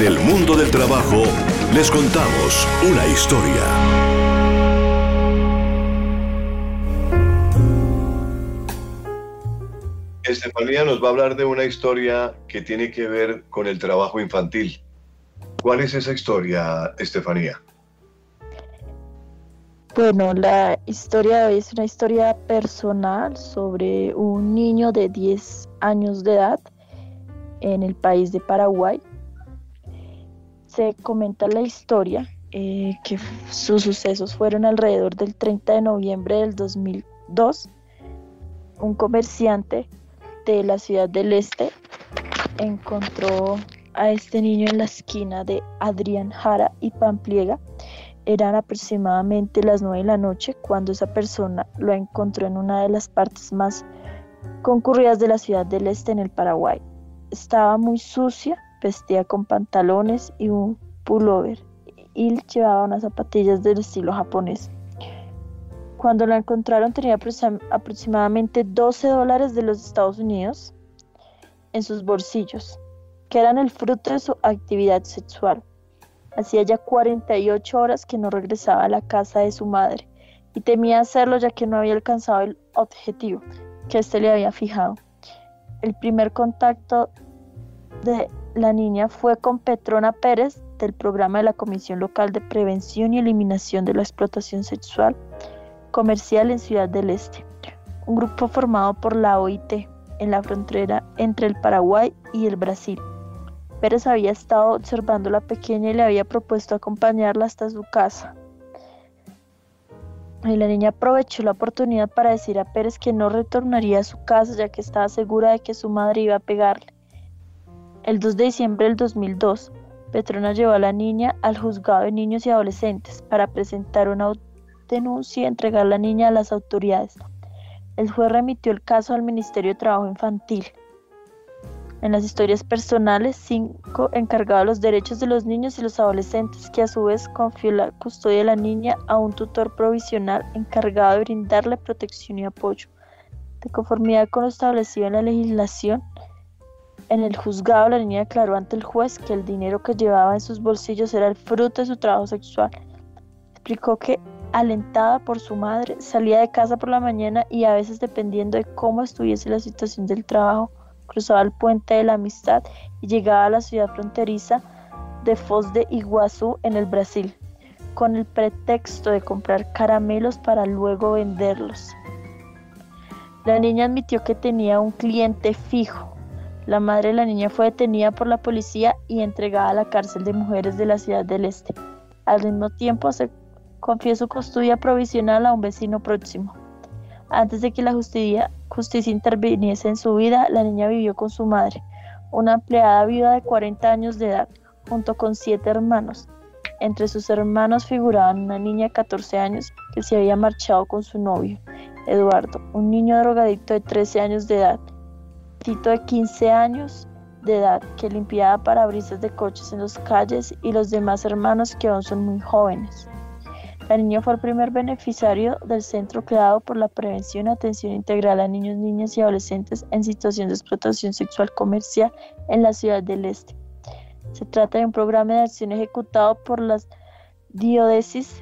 el mundo del trabajo, les contamos una historia. Estefanía nos va a hablar de una historia que tiene que ver con el trabajo infantil. ¿Cuál es esa historia, Estefanía? Bueno, la historia de hoy es una historia personal sobre un niño de 10 años de edad en el país de Paraguay. Se comenta la historia que sus sucesos fueron alrededor del 30 de noviembre del 2002. Un comerciante de la ciudad del Este encontró a este niño en la esquina de Adrián Jara y Pampliega. Eran aproximadamente las 9 de la noche cuando esa persona lo encontró en una de las partes más concurridas de la ciudad del Este en el Paraguay. Estaba muy sucia, vestía con pantalones y un pullover y llevaba unas zapatillas del estilo japonés. Cuando lo encontraron tenía aproximadamente $12 de los Estados Unidos en sus bolsillos, que eran el fruto de su actividad sexual. Hacía ya 48 horas que no regresaba a la casa de su madre y temía hacerlo ya que no había alcanzado el objetivo que éste le había fijado. El primer contacto de la niña fue con Petrona Pérez del programa de la Comisión Local de Prevención y Eliminación de la Explotación Sexual Comercial en Ciudad del Este, un grupo formado por la OIT en la frontera entre el Paraguay y el Brasil. Pérez había estado observando a la pequeña y le había propuesto acompañarla hasta su casa. Y la niña aprovechó la oportunidad para decir a Pérez que no retornaría a su casa ya que estaba segura de que su madre iba a pegarle. El 2 de diciembre del 2002, Petrona llevó a la niña al juzgado de niños y adolescentes para presentar una denuncia y entregar a la niña a las autoridades. El juez remitió el caso al Ministerio de Trabajo Infantil. En las historias personales, 5 encargado de los derechos de los niños y los adolescentes, que a su vez confió la custodia de la niña a un tutor provisional encargado de brindarle protección y apoyo. De conformidad con lo establecido en la legislación, en el juzgado la niña declaró ante el juez que el dinero que llevaba en sus bolsillos era el fruto de su trabajo sexual. Explicó que, alentada por su madre, salía de casa por la mañana y a veces, dependiendo de cómo estuviese la situación del trabajo, cruzaba el puente de la amistad y llegaba a la ciudad fronteriza de Foz de Iguazú en el Brasil, con el pretexto de comprar caramelos para luego venderlos. La niña admitió que tenía un cliente fijo. La madre de la niña fue detenida por la policía y entregada a la cárcel de mujeres de la ciudad del Este. Al mismo tiempo se confió su custodia provisional a un vecino próximo. Antes de que la justicia interviniese en su vida, la niña vivió con su madre, una empleada viuda de 40 años de edad, junto con 7 hermanos. Entre sus hermanos figuraban una niña de 14 años que se había marchado con su novio, Eduardo, un niño drogadicto de 13 años de edad, Tito de 15 años de edad que limpiaba parabrisas de coches en las calles y los demás hermanos que aún son muy jóvenes. La niña fue el primer beneficiario del centro creado por la Prevención y Atención Integral a Niños, Niñas y Adolescentes en situación de explotación sexual comercial en la ciudad del Este. Se trata de un programa de acción ejecutado por las diócesis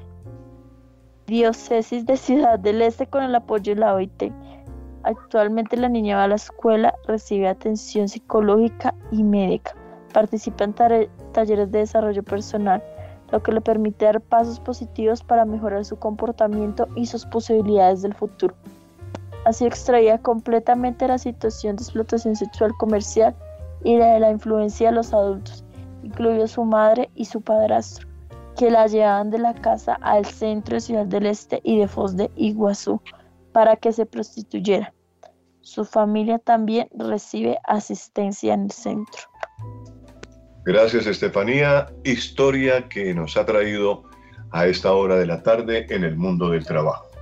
de Ciudad del Este con el apoyo de la OIT. Actualmente la niña va a la escuela, recibe atención psicológica y médica, participa en talleres de desarrollo personal, lo que le permite dar pasos positivos para mejorar su comportamiento y sus posibilidades del futuro. Ha sido extraída completamente de la situación de explotación sexual comercial y de la influencia de los adultos, incluido su madre y su padrastro, que la llevaban de la casa al centro de Ciudad del Este y de Foz de Iguazú para que se prostituyera. Su familia también recibe asistencia en el centro. Gracias, Estefanía. Historia que nos ha traído a esta hora de la tarde en el mundo del trabajo.